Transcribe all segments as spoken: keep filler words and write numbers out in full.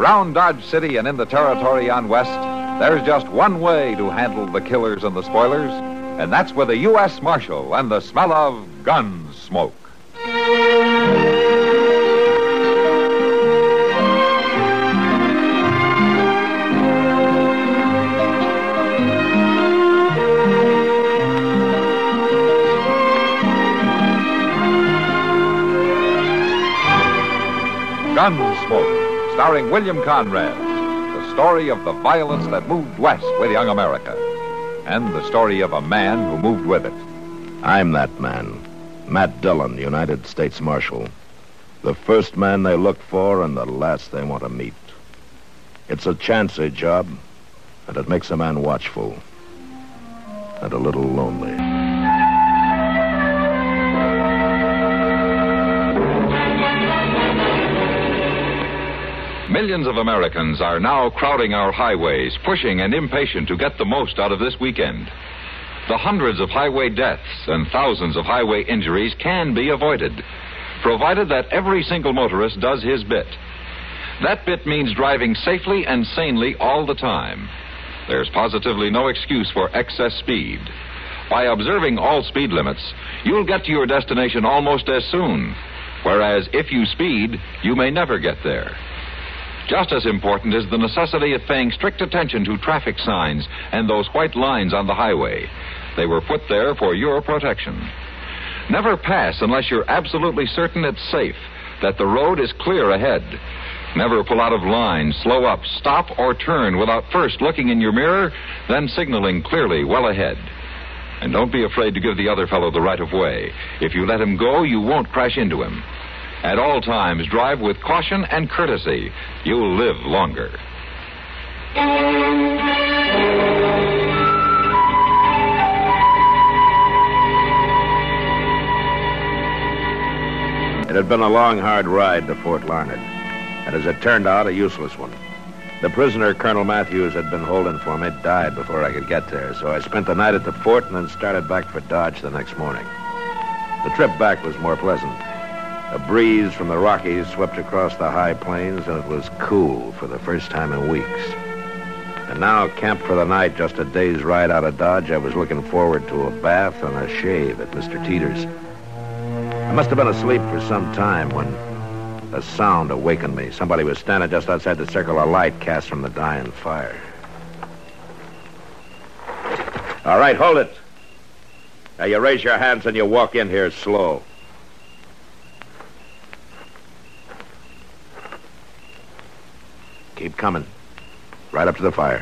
Around Dodge City and in the territory on West, there's just one way to handle the killers and the spoilers, and that's with a U S Marshal and the smell of gun smoke. Gunsmoke, starring William Conrad, the story of the violence that moved west with young America, and the story of a man who moved with it. I'm that man, Matt Dillon, United States Marshal. The first man they look for and the last they want to meet. It's a chancy job, and it makes a man watchful and a little lonely. Millions of Americans are now crowding our highways, pushing and impatient to get the most out of this weekend. The hundreds of highway deaths and thousands of highway injuries can be avoided, provided that every single motorist does his bit. That bit means driving safely and sanely all the time. There's positively no excuse for excess speed. By observing all speed limits, you'll get to your destination almost as soon, whereas if you speed, you may never get there. Just as important is the necessity of paying strict attention to traffic signs and those white lines on the highway. They were put there for your protection. Never pass unless you're absolutely certain it's safe, that the road is clear ahead. Never pull out of line, slow up, stop, or turn without first looking in your mirror, then signaling clearly well ahead. And don't be afraid to give the other fellow the right of way. If you let him go, you won't crash into him. At all times, drive with caution and courtesy. You'll live longer. It had been a long, hard ride to Fort Larned, and as it turned out, a useless one. The prisoner Colonel Matthews had been holding for me died before I could get there, so I spent the night at the fort and then started back for Dodge the next morning. The trip back was more pleasant. A breeze from the Rockies swept across the high plains, and it was cool for the first time in weeks. And now, camped for the night, just a day's ride out of Dodge, I was looking forward to a bath and a shave at Mister Teeter's. I must have been asleep for some time when a sound awakened me. Somebody was standing just outside the circle of light cast from the dying fire. All right, hold it. Now, you raise your hands and you walk in here slow. Keep coming. Right up to the fire.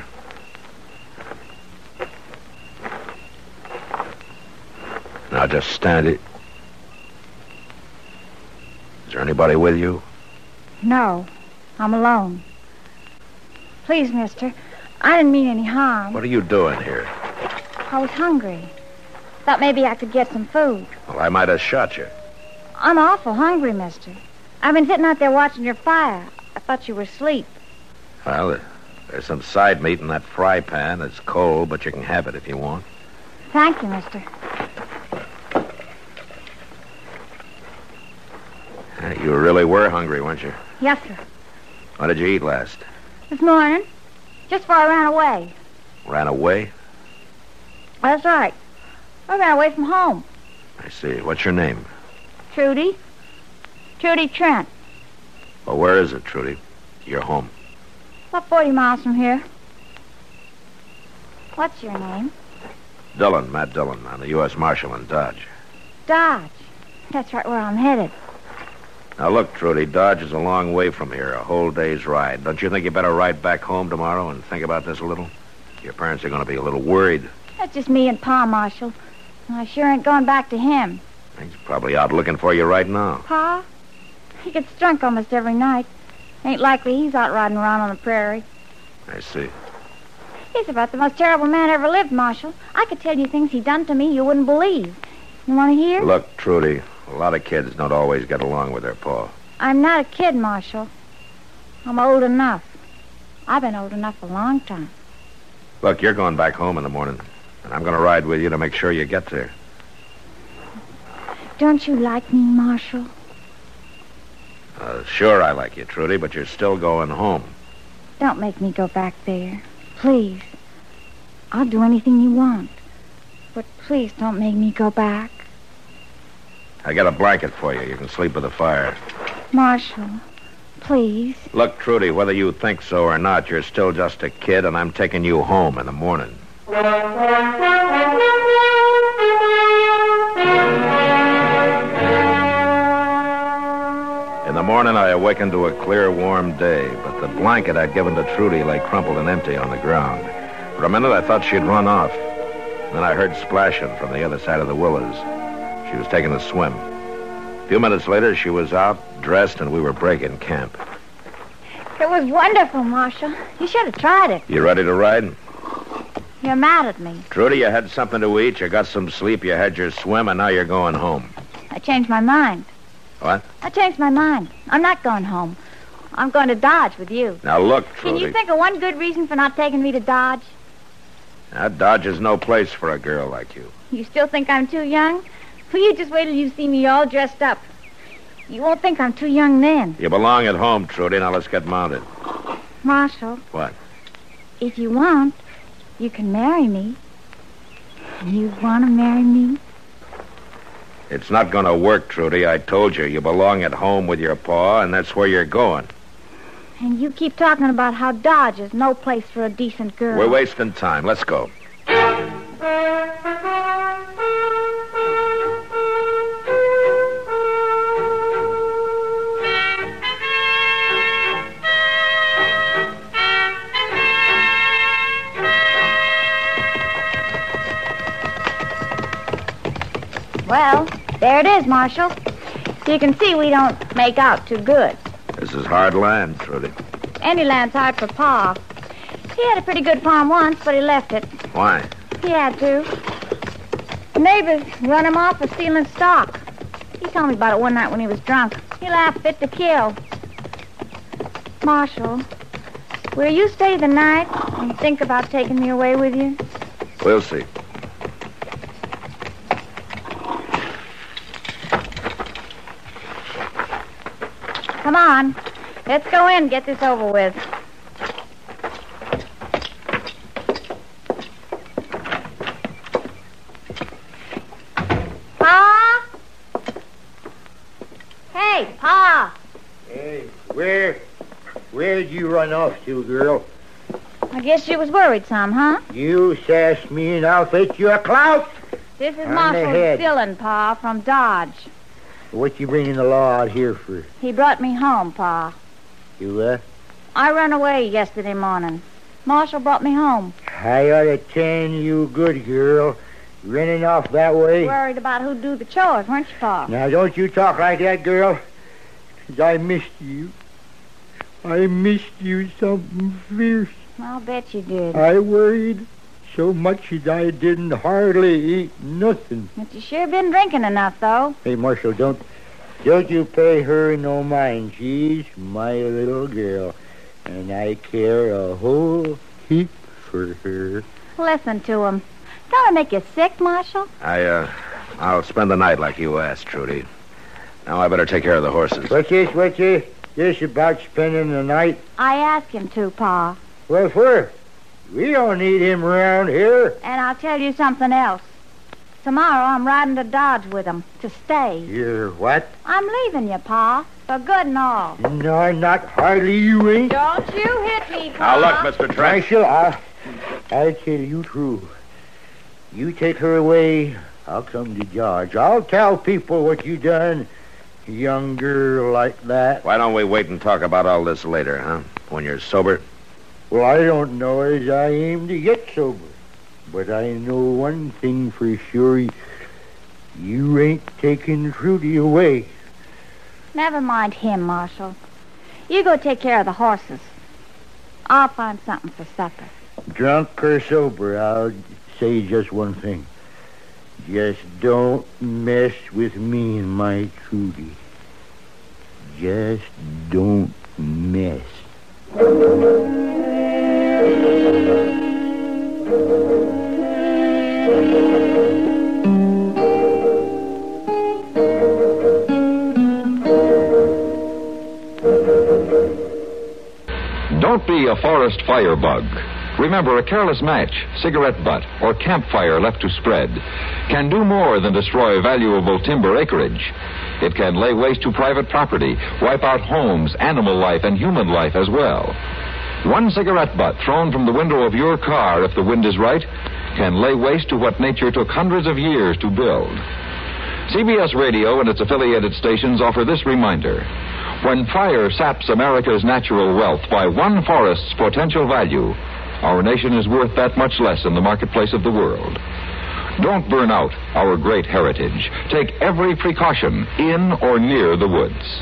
Now just stand it. Is there anybody with you? No, I'm alone. Please, mister, I didn't mean any harm. What are you doing here? I was hungry. Thought maybe I could get some food. Well, I might have shot you. I'm awful hungry, mister. I've been sitting out there watching your fire. I thought you were asleep. Well, there's some side meat in that fry pan. It's cold, but you can have it if you want. Thank you, mister. Uh, you really were hungry, weren't you? Yes, sir. What did you eat last? This morning, just before I ran away. Ran away? That's right. I ran away from home. I see. What's your name? Trudy. Trudy Trent. Well, where is it, Trudy? Your home? About forty miles from here. What's your name? Dillon, Matt Dillon. I'm the U S Marshal in Dodge. Dodge. That's right where I'm headed. Now, look, Trudy, Dodge is a long way from here, a whole day's ride. Don't you think you better ride back home tomorrow and think about this a little? Your parents are going to be a little worried. That's just me and Pa, Marshal. And I sure ain't going back to him. He's probably out looking for you right now. Pa? He gets drunk almost every night. Ain't likely he's out riding around on the prairie. I see. He's about the most terrible man ever lived, Marshal. I could tell you things he done to me you wouldn't believe. You want to hear? Look, Trudy, a lot of kids don't always get along with their pa. I'm not a kid, Marshal. I'm old enough. I've been old enough a long time. Look, you're going back home in the morning, and I'm going to ride with you to make sure you get there. Don't you like me, Marshal? Uh, sure I like you, Trudy, but you're still going home. Don't make me go back there. Please. I'll do anything you want. But please don't make me go back. I got a blanket for you. You can sleep with the fire. Marshal, please. Look, Trudy, whether you think so or not, you're still just a kid, and I'm taking you home in the morning. In the morning, I awakened to a clear, warm day, but the blanket I'd given to Trudy lay crumpled and empty on the ground. For a minute, I thought she'd run off. Then I heard splashing from the other side of the willows. She was taking a swim. A few minutes later, she was out, dressed, and we were breaking camp. It was wonderful, Marshal. You should have tried it. You ready to ride? You're mad at me. Trudy, you had something to eat, you got some sleep, you had your swim, and now you're going home. I changed my mind. What? I changed my mind. I'm not going home. I'm going to Dodge with you. Now look, Trudy. Can you think of one good reason for not taking me to Dodge? Now, Dodge is no place for a girl like you. You still think I'm too young? Well, you just wait till you see me all dressed up. You won't think I'm too young then. You belong at home, Trudy. Now let's get mounted. Marshal. What? If you want, you can marry me. You want to marry me? It's not going to work, Trudy. I told you. You belong at home with your pa, and that's where you're going. And you keep talking about how Dodge is no place for a decent girl. We're wasting time. Let's go. Well, there it is, Marshal. You can see we don't make out too good. This is hard land, Trudy. Any land's hard for Pa. He had a pretty good farm once, but he left it. Why? He had to. The neighbors run him off for stealing stock. He told me about it one night when he was drunk. He laughed fit to kill. Marshal, will you stay the night and think about taking me away with you? We'll see. Come on. Let's go in and get this over with. Pa? Hey, Pa. Hey, where, where'd you run off to, girl? I guess you was worried some, huh? You sass me and I'll fetch you a clout. This is On the Marshal head. Dillon, Pa, from Dodge. What you bringing the law out here for? He brought me home, Pa. You, uh? I run away yesterday morning. Marshal brought me home. I ought to tell you good, girl. Running off that way. Worried about who'd do the chores, weren't you, Pa? Now, don't you talk like that, girl. 'Cause I missed you. I missed you something fierce. I'll bet you did. I worried so much that I didn't hardly eat nothing. But you sure been drinking enough, though. Hey, Marshal, don't, don't you pay her no mind. She's my little girl, and I care a whole heap for her. Listen to him. Don't it make you sick, Marshal? I, uh, I'll spend the night like you asked, Trudy. Now I better take care of the horses. What's this, what's this? This about spending the night? I asked him to, Pa. Well, for? We don't need him around here. And I'll tell you something else. Tomorrow I'm riding to Dodge with him to stay. You're what? I'm leaving you, Pa, for good and all. No, not hardly you ain't. Don't you hit me, Now Pa. look, Mister Trent. Marshal, I, I'll tell you true. You take her away, I'll come to Dodge. I'll tell people what you done. Young girl like that. Why don't we wait and talk about all this later, huh? When you're sober? Well, I don't know as I aim to get sober. But I know one thing for sure. You ain't taking Trudy away. Never mind him, Marshal. You go take care of the horses. I'll find something for supper. Drunk or sober, I'll say just one thing. Just don't mess with me and my Trudy. Just don't mess. Don't be a forest fire bug. Remember, a careless match, cigarette butt, or campfire left to spread can do more than destroy valuable timber acreage. It can lay waste to private property, wipe out homes, animal life, and human life as well. One cigarette butt thrown from the window of your car, if the wind is right, can lay waste to what nature took hundreds of years to build. C B S Radio and its affiliated stations offer this reminder. When fire saps America's natural wealth by one forest's potential value, our nation is worth that much less in the marketplace of the world. Don't burn out our great heritage. Take every precaution in or near the woods.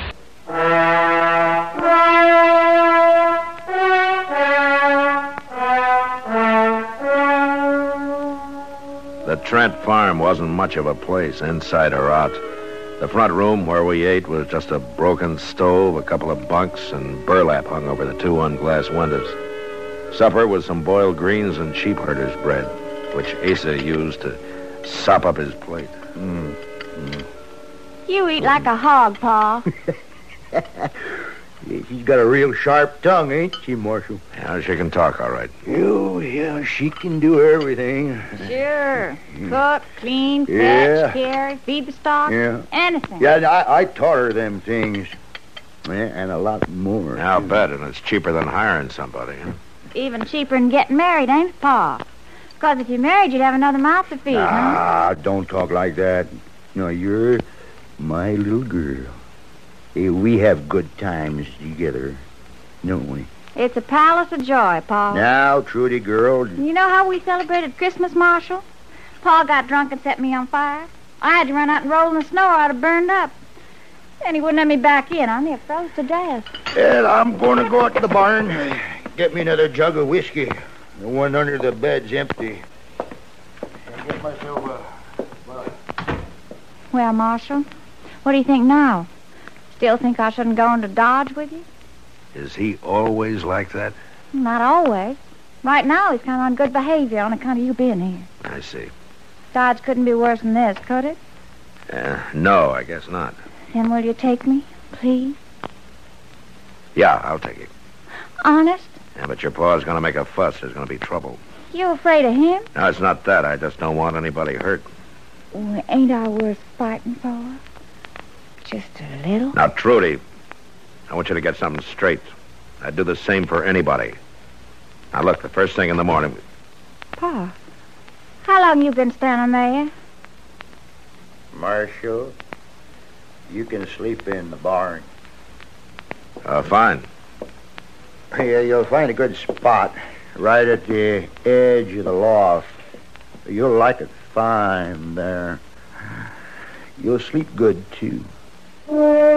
The Trent farm wasn't much of a place, inside or out. The front room where we ate was just a broken stove, a couple of bunks, and burlap hung over the two unglassed windows. Supper was some boiled greens and sheep herder's bread, which Asa used to sop up his plate. Mm. Mm. You eat like a hog, Pa. She's got a real sharp tongue, ain't she, Marshal? Yeah, she can talk all right. Oh, yeah, she can do everything. Sure. Cook, clean, fetch, Yeah. carry, feed the stock. Yeah. Anything. Yeah, I, I taught her them things. Yeah, and a lot more. I'll too. bet, and it's cheaper than hiring somebody. Huh? Even cheaper than getting married, ain't it, Pa? Because if you're married, you'd have another mouth to feed, huh? Ah, don't talk like that. No, you're my little girl. Hey, we have good times together, don't we? It's a palace of joy, Pa. Now, Trudy, girl. You know how we celebrated Christmas, Marshal? Pa got drunk and set me on fire. I had to run out and roll in the snow or I'd have burned up. And he wouldn't let me back in. I near froze to death. Well, I'm going to go out to the barn, get me another jug of whiskey. The one under the bed's empty. And get myself a... Well, Well, Marshal, what do you think now? Still think I shouldn't go into Dodge with you? Is he always like that? Not always. Right now, he's kind of on good behavior on account of you being here. I see. Dodge couldn't be worse than this, could it? Uh, no, I guess not. Then will you take me, please? Yeah, I'll take it. Honest? Yeah, but your pa's going to make a fuss. There's going to be trouble. You afraid of him? No, it's not that. I just don't want anybody hurt. Well, ain't I worth fighting for? Just a little? Now, Trudy, I want you to get something straight. I'd do the same for anybody. Now, look, the first thing in the morning... Pa, how long you been standing there? Marshal, you can sleep in the barn. Uh, fine. Yeah, you'll find a good spot right at the edge of the loft. You'll like it fine there. You'll sleep good, too. The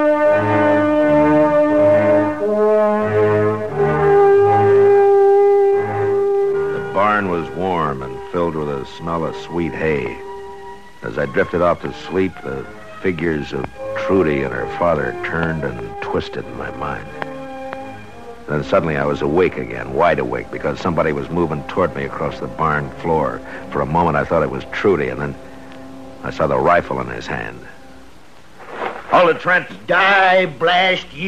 barn was warm and filled with a smell of sweet hay. As I drifted off to sleep, the figures of Trudy and her father turned and twisted in my mind. Then suddenly I was awake again, wide awake, because somebody was moving toward me across the barn floor. For a moment I thought it was Trudy, and then I saw the rifle in his hand. All the Trents die, blast you.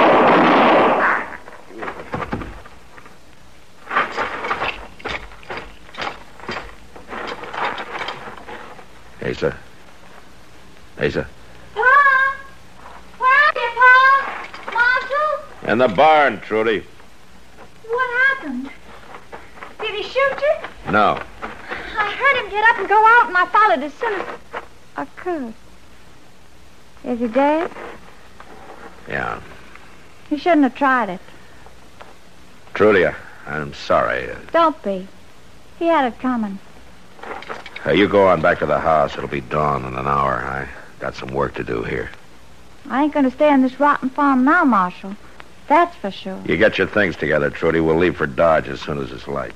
Asa. Asa. Pa? Where are you, Pa? Marshal? In the barn, Trudy. What happened? Did he shoot you? No. I heard him get up and go out, and I followed as soon as I could. Is he dead? Yeah. You shouldn't have tried it. Trudy, I, I'm sorry. Uh, Don't be. He had it coming. uh, you go on back to the house. It'll be dawn in an hour. I got some work to do here. I ain't going to stay on this rotten farm now, Marshal. That's for sure. You get your things together, Trudy. We'll leave for Dodge as soon as it's light.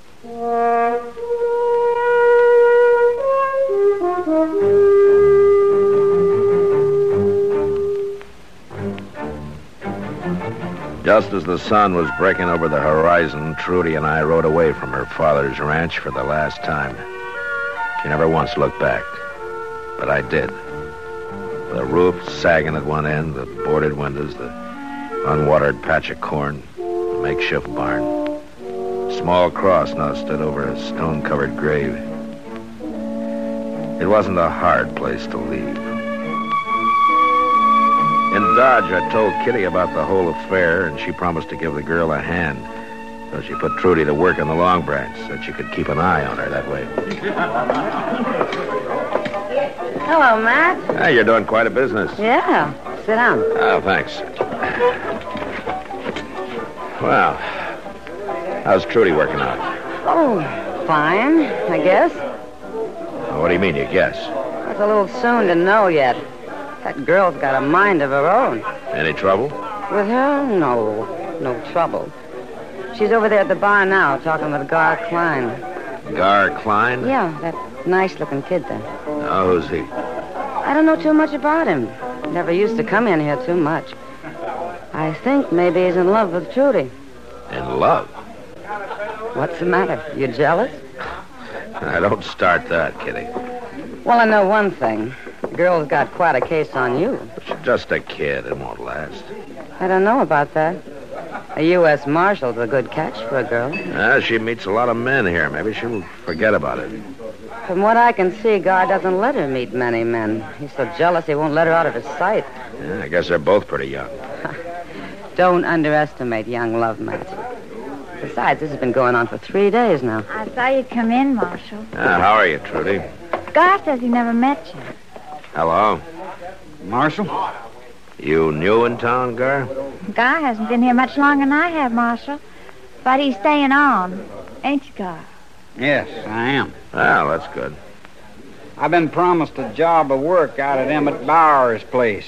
Just as the sun was breaking over the horizon, Trudy and I rode away from her father's ranch for the last time. She never once looked back, but I did. The roof sagging at one end, the boarded windows, the unwatered patch of corn, a makeshift barn. A small cross now stood over a stone-covered grave. It wasn't a hard place to leave. In Dodge, I told Kitty about the whole affair, and she promised to give the girl a hand. So she put Trudy to work on the Long Branch, so that she could keep an eye on her that way. Hello, Matt. Hey, you're doing quite a business. Yeah. Sit down. Oh, thanks. Well, how's Trudy working out? Oh, fine, I guess. Well, what do you mean, you guess? It's a little soon to know yet. That girl's got a mind of her own. Any trouble? With her? No. No trouble. She's over there at the bar now, talking with Gar Klein. Gar Klein? Yeah, that nice-looking kid there. Oh, who's he? I don't know too much about him. Never used to come in here too much. I think maybe he's in love with Trudy. In love? What's the matter? You jealous? I don't start that, Kitty. Well, I know one thing. The girl's got quite a case on you. She's just a kid. It won't last. I don't know about that. A U S Marshal's a good catch for a girl. Ah, she meets a lot of men here. Maybe she'll forget about it. From what I can see, Gar doesn't let her meet many men. He's so jealous he won't let her out of his sight. Yeah, I guess they're both pretty young. Don't underestimate young love, Matt. Besides, this has been going on for three days now. I saw you come in, Marshal. Ah, how are you, Trudy? Gar says he never met you. Hello. Marshal? You new in town, Gar? Gar hasn't been here much longer than I have, Marshal. But he's staying on. Ain't you, Gar? Yes, I am. Well, that's good. I've been promised a job of work out at Emmett Bauer's place.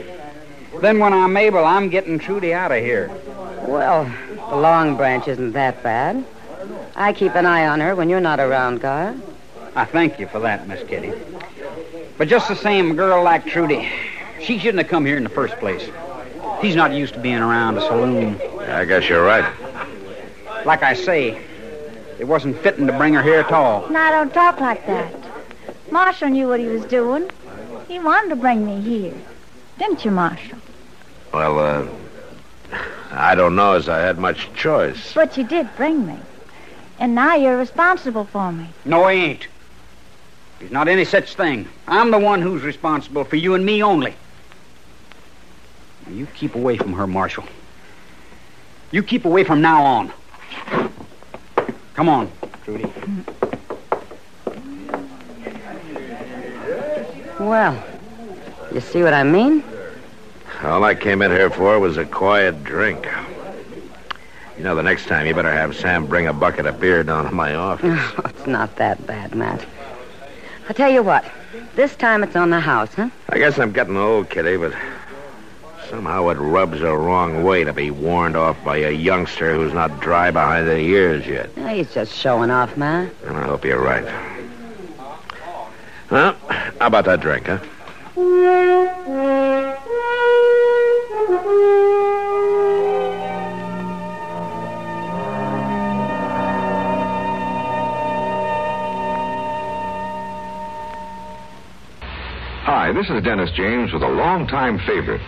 Then when I'm able, I'm getting Trudy out of here. Well, the Long Branch isn't that bad. I keep an eye on her when you're not around, Gar. I thank you for that, Miss Kitty. But just the same, a girl like Trudy, she shouldn't have come here in the first place. She's not used to being around a saloon. I guess you're right. Like I say, it wasn't fitting to bring her here at all. Now, don't talk like that. Marshal knew what he was doing. He wanted to bring me here. Didn't you, Marshal? Well, uh, I don't know as I had much choice. But you did bring me. And now you're responsible for me. No, he ain't. There's not any such thing. I'm the one who's responsible for you and me only. Now, you keep away from her, Marshal. You keep away from now on. Come on, Trudy. Well, you see what I mean? All I came in here for was a quiet drink. You know, the next time you better have Sam bring a bucket of beer down to my office. Oh, it's not that bad, Matt. I'll tell you what. This time it's on the house, huh? I guess I'm getting old, Kitty, but somehow it rubs the wrong way to be warned off by a youngster who's not dry behind the ears yet. Yeah, he's just showing off, Matt. And I hope you're right. Well, how about that drink, huh? Hi, this is Dennis James with a longtime favorite.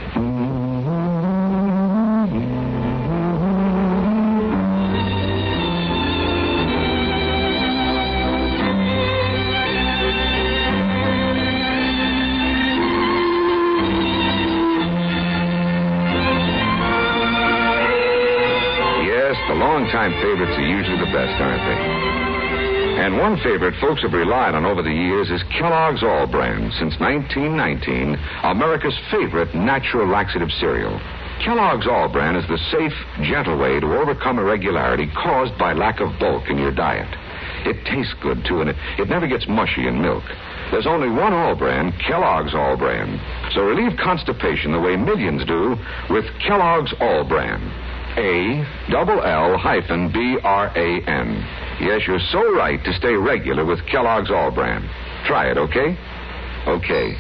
Yes, the longtime favorites are usually the best, aren't they? And one favorite folks have relied on over the years is Kellogg's All Brand. Since nineteen nineteen, America's favorite natural laxative cereal. Kellogg's All Brand is the safe, gentle way to overcome irregularity caused by lack of bulk in your diet. It tastes good, too, and it, it never gets mushy in milk. There's only one All Brand, Kellogg's All Brand. So relieve constipation the way millions do with Kellogg's All Brand. A double L hyphen B R A N. Yes, you're so right to stay regular with Kellogg's All Brand. Try it, okay? Okay.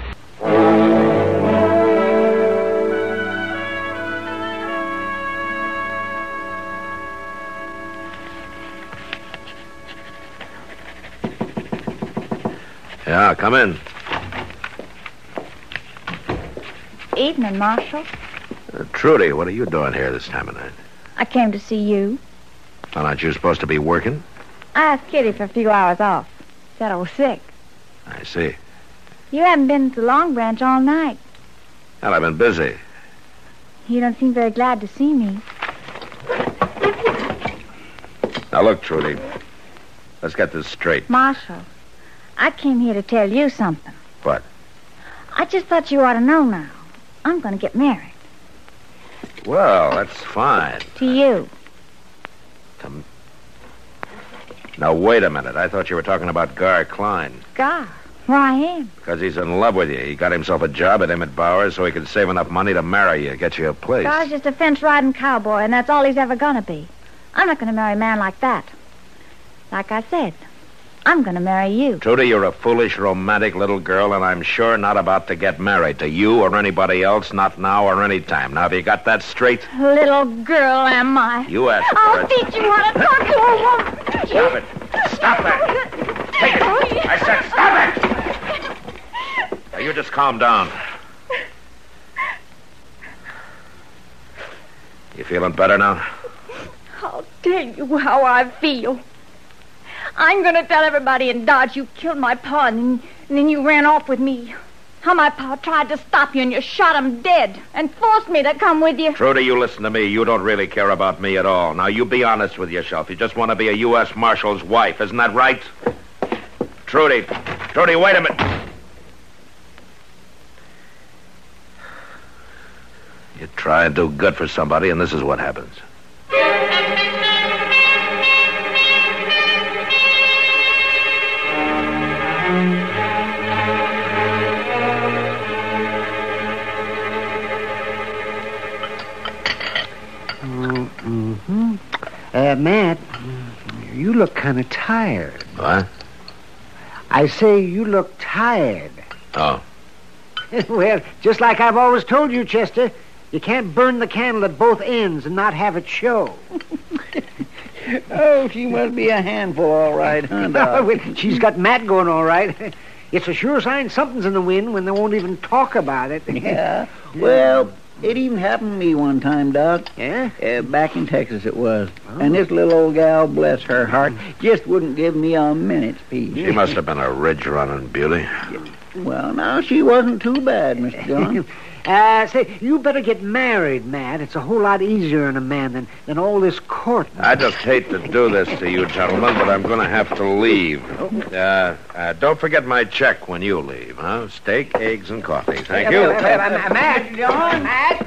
Yeah, come in. Evening, Marshal. Uh, Trudy, what are you doing here this time of night? I came to see you. Well, aren't you supposed to be working? I asked Kitty for a few hours off. Said I was sick. I see. You haven't been to Long Branch all night. Well, I've been busy. You don't seem very glad to see me. Now, look, Trudy. Let's get this straight. Marshall, I came here to tell you something. What? I just thought you ought to know now. I'm going to get married. Well, that's fine. To you. To... Now, wait a minute. I thought you were talking about Gar Klein. God, why him? Because he's in love with you. He got himself a job at Emmett Bowers so he could save enough money to marry you, get you a place. Gar's just a fence-riding cowboy, and that's all he's ever going to be. I'm not going to marry a man like that. Like I said, I'm going to marry you. Trudy, you're a foolish, romantic little girl, and I'm sure not about to get married to you or anybody else, not now or any time. Now, have you got that straight? Little girl, am I? You asked for I'll it. teach you how to talk to a woman. Stop it. Stop that. Take it. I said stop it. Now, you just calm down. You feeling better now? I'll tell you how I feel. I'm going to tell everybody in Dodge you killed my pa, and, and then you ran off with me. How my pa tried to stop you, and you shot him dead and forced me to come with you. Trudy, you listen to me. You don't really care about me at all. Now, you be honest with yourself. You just want to be a U S Marshal's wife. Isn't that right? Trudy. Trudy, wait a minute. You try and do good for somebody, and this is what happens. Mm-hmm. Uh, Matt, you look kind of tired. What? I say you look tired. Oh. Well, just like I've always told you, Chester, you can't burn the candle at both ends and not have it show. Oh, she must be a handful, all right, huh, Doc? Well, she's got Matt going all right. It's a sure sign something's in the wind when they won't even talk about it. Yeah. Well, it even happened to me one time, Doc. Yeah? Uh, back in Texas it was. Oh. And this little old gal, bless her heart, just wouldn't give me a minute's peace. She must have been a ridge-running beauty. Well, now, she wasn't too bad, Mister John. uh, say, you better get married, Matt. It's a whole lot easier on a man than, than all this court. I just hate to do this to you, gentlemen, but I'm going to have to leave. Uh, uh, don't forget my check when you leave, huh? Steak, eggs, and coffee. Thank you. Uh, uh, uh, Matt, John, Matt.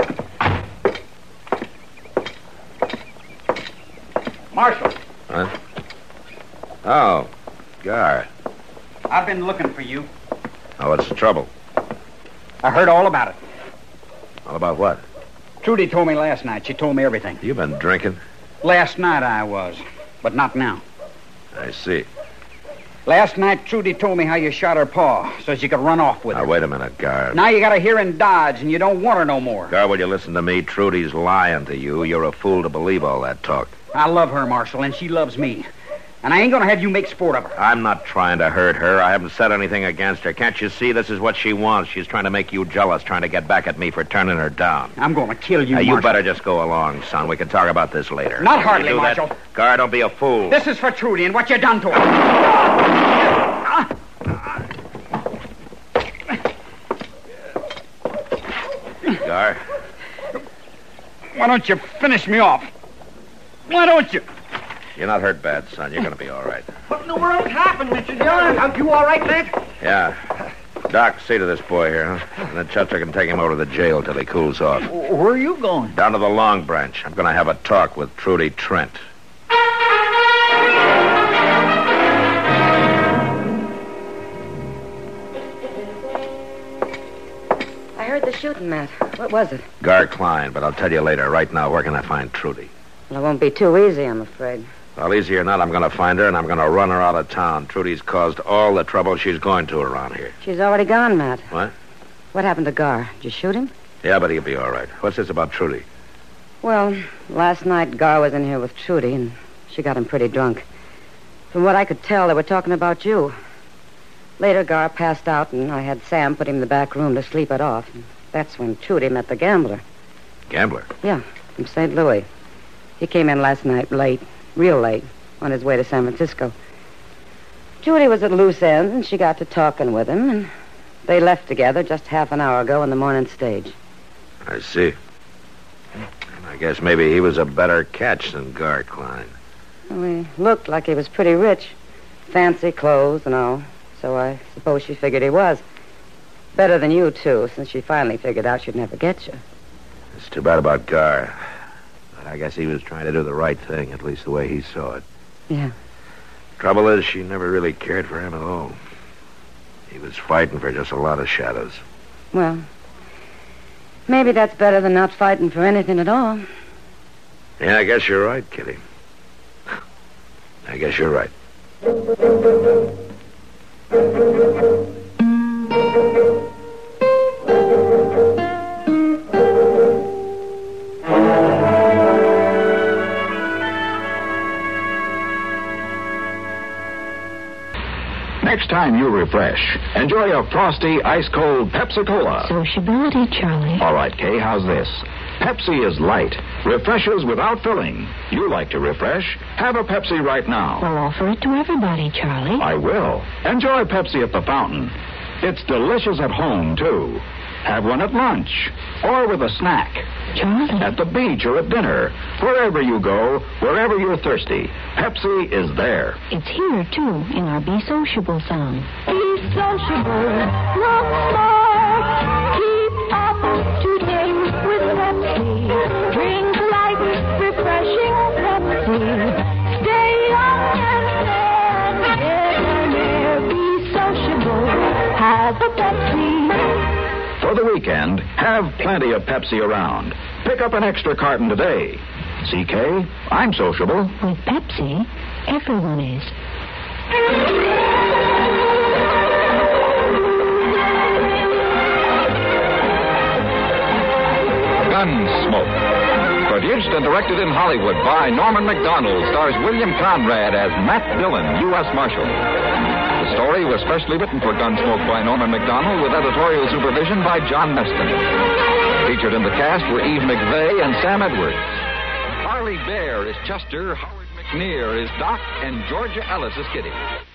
Uh, Marshal. Huh? Oh, Gar. I've been looking for you. Oh, what's the trouble? I heard all about it. All about what? Trudy told me last night. She told me everything. You been drinking? Last night I was, but not now. I see. Last night, Trudy told me how you shot her paw so she could run off with Now, her. wait a minute, Gar. Now you got her here in Dodge, and you don't want her no more. Gar, will you listen to me? Trudy's lying to you. You're a fool to believe all that talk. I love her, Marshal, and she loves me. And I ain't going to have you make sport of her. I'm not trying to hurt her. I haven't said anything against her. Can't you see this is what she wants? She's trying to make you jealous, trying to get back at me for turning her down. I'm going to kill you, Now, Marshal. you better just go along, son. We can talk about this later. Not Will hardly, you do that? Marshal. Gar, don't be a fool. This is for Trudy and what you done to her. Gar. Why don't you finish me off? Why don't you? You're not hurt bad, son. You're going to be all right. what in the world happened, Mister John? Are you all right, Matt? Yeah. Doc, see to this boy here, huh? And then Chester can take him over to the jail till he cools off. Where are you going? Down to the Long Branch. I'm going to have a talk with Trudy Trent. I heard the shooting, Matt. What was it? Gar Klein, but I'll tell you later. Right now, where can I find Trudy? Well, it won't be too easy, I'm afraid. Well, easy or not, I'm going to find her, and I'm going to run her out of town. Trudy's caused all the trouble she's going to around here. She's already gone, Matt. What? What happened to Gar? Did you shoot him? Yeah, but he'll be all right. What's this about Trudy? Well, last night Gar was in here with Trudy, and she got him pretty drunk. From what I could tell, they were talking about you. Later, Gar passed out, and I had Sam put him in the back room to sleep it off. And that's when Trudy met the gambler. Gambler? Yeah, from Saint Louis. He came in last night late, real late, on his way to San Francisco. Judy was at loose ends, and she got to talking with him, and they left together just half an hour ago on the morning stage. I see. I guess maybe he was a better catch than Gar Klein. Well, he looked like he was pretty rich. Fancy clothes and all. So I suppose she figured he was. Better than you, too, since she finally figured out she'd never get you. It's too bad about Gar. But I guess he was trying to do the right thing, at least the way he saw it. Yeah. Trouble is, she never really cared for him at all. He was fighting for just a lot of shadows. Well, maybe that's better than not fighting for anything at all. Yeah, I guess you're right, Kitty. I guess you're right. Next time you refresh, enjoy a frosty, ice-cold Pepsi-Cola. Sociability, Charlie. All right, Kay, how's this? Pepsi is light, refreshes without filling. You like to refresh? Have a Pepsi right now. We'll offer it to everybody, Charlie. I will. Enjoy Pepsi at the fountain. It's delicious at home, too. Have one at lunch or with a snack. Charlie. At the beach or at dinner. Wherever you go, wherever you're thirsty, Pepsi is there. It's here, too, in our Be Sociable song. Be sociable, look smart, keep up to date with Pepsi. Drink light, refreshing Pepsi. Stay young and fair, get an air. Be sociable, have a Pepsi. For the weekend, have plenty of Pepsi around. Pick up an extra carton today. C K, I'm sociable. With Pepsi, everyone is. Gunsmoke. Produced and directed in Hollywood by Norman Macdonald, stars William Conrad as Matt Dillon, U S Marshal. The story was specially written for Gunsmoke by Norman Macdonald with editorial supervision by John Meston. Featured in the cast were Eve McVeigh and Sam Edwards. Harley Bear is Chester, Howard McNear is Doc, and Georgia Ellis is Kitty.